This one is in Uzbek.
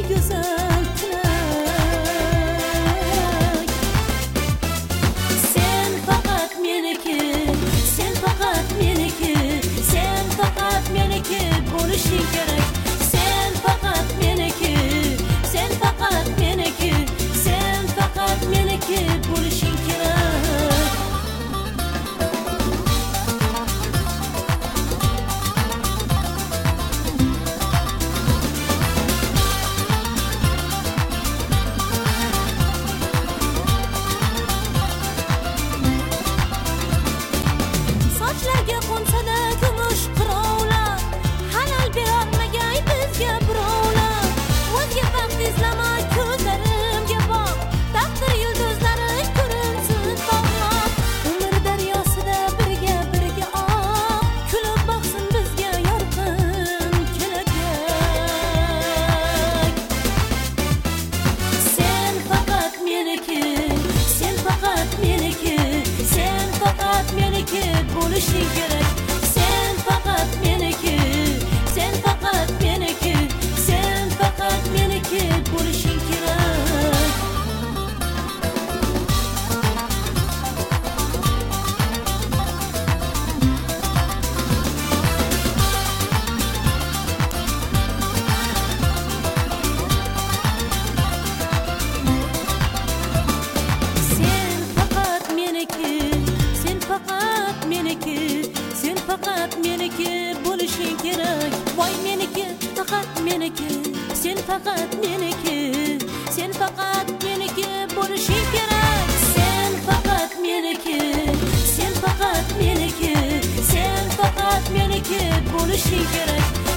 güzel tilak. Sen fakat meniki, sen fakat meniki, sen fakat meniki bo'lishing kerak. Sen fakat meniki, sen fakat meniki, sen fakat meniki bo'lishing kerak. Sochlarga qo'nsa-da kumush qirovlar, halal berolmagay bizga birovlar. O'zga baxt izlama, ko'zlarimga boq, taqdir yulduzlari ko'rinsin tog'lar. Umr daryosida birga oq, kulib boqsin bizga yorqin kelajak. Sen faqat meniki, sen faqat meniki, sen faqat meniki bo'lishing kerak. Sen faqat meniki, sen faqat meniki, sen faqat meniki bo'lishing kerak. Sen faqat meniki, sen faqat meniki, sen faqat meniki bo'lishing kerak. Voy meniki, faqat meniki, sen faqat meniki, sen faqat meniki bo'lishing kerak. Sen faqat meniki, sen faqat meniki, sen faqat meniki bo'lishing kerak.